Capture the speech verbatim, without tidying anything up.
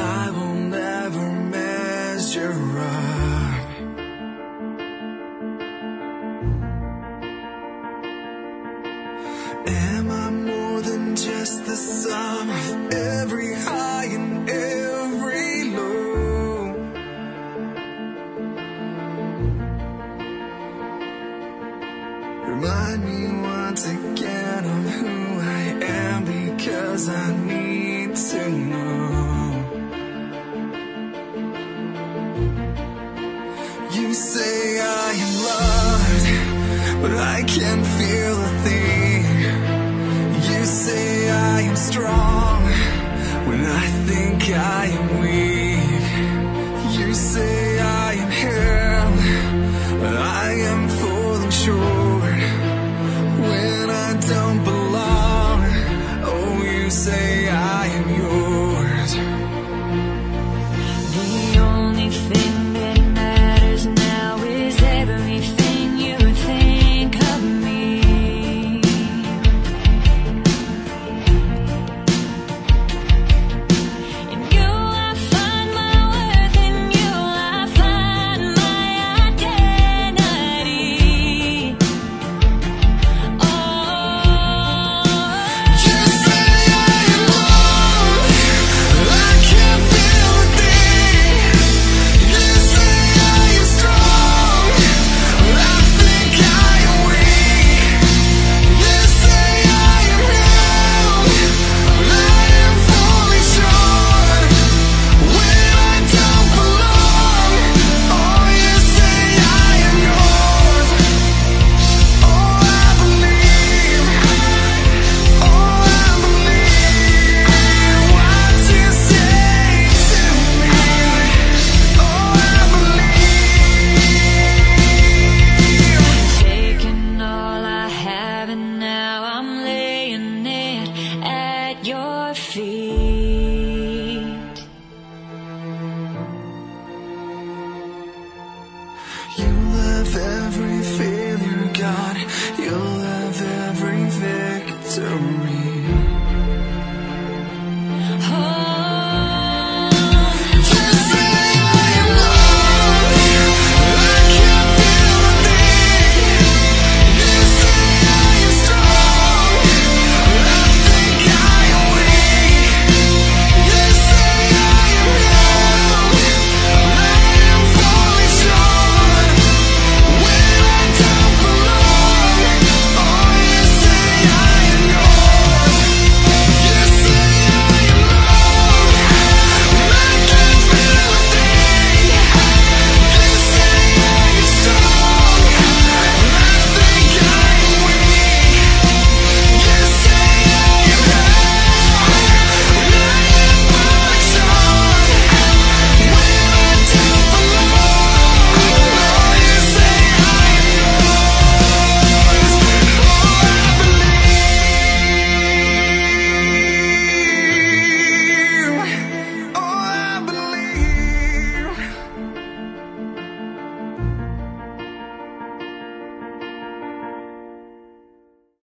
I will never measure up. Am I more than just the sum of every high and every low? Remind me once again of who I am, because I need to know. You say I am loved, but I can't feel a thing. You say I am strong when I think I am weak. You say I am held, but I am falling short when I don't belong. Oh, you say I am yours. The only thing that matters now is everything you think of me. In you I find my worth, in you I find my identity. Oh, You say I am wrong, I can't feel a thing. You say I am strong, but I think I am weak. You say I am held, but I am falling short when I don't belong. Oh, you say I am yours. Oh, I believe. Oh, I believe what you say to me. Oh, I believe. taking all I have and now I'm laying it at your feet. You love every failure, God. You love every victory.